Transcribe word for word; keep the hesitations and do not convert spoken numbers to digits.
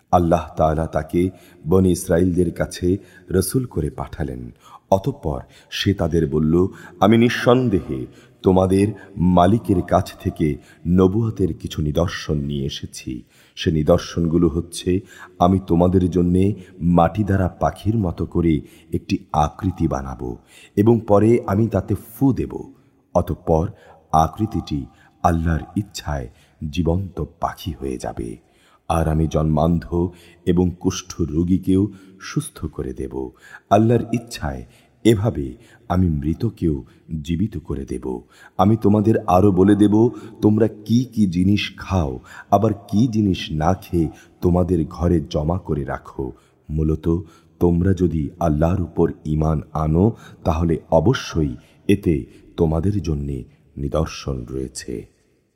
আল্লাহ তাআলা তাকে বনী ইসরাইলদের কাছে রসুল করে পাঠালেন। অতঃপর সে তাদের বলল, আমি নিঃসন্দেহে তোমাদের মালিকের কাছ থেকে নবুয়তের কিছু নিদর্শন নিয়ে এসেছি। সে নিদর্শনগুলো হচ্ছে, আমি তোমাদের জন্যে মাটি দ্বারা পাখির মতো করে একটি আকৃতি বানাবো এবং পরে আমি তাতে ফু দেব। অতঃপর আকৃতিটি আল্লাহর ইচ্ছায় জীবন্ত পাখি হয়ে যাবে। আর আমি জন্মান্ধ এবং কুষ্ঠ রোগীকেও সুস্থ করে দেব আল্লাহর ইচ্ছায়। এভাবে আমি মৃতকেও জীবিত করে দেব। আমি তোমাদের আরো বলে দেব, তোমরা কি কি জিনিস খাও, আবার কি জিনিস না খেয়ে তোমাদের ঘরে জমা করে রাখো। মূলত তোমরা যদি আল্লাহর উপর ঈমান আনো, তাহলে অবশ্যই এতে তোমাদের জন্যে নিদর্শন রয়েছে।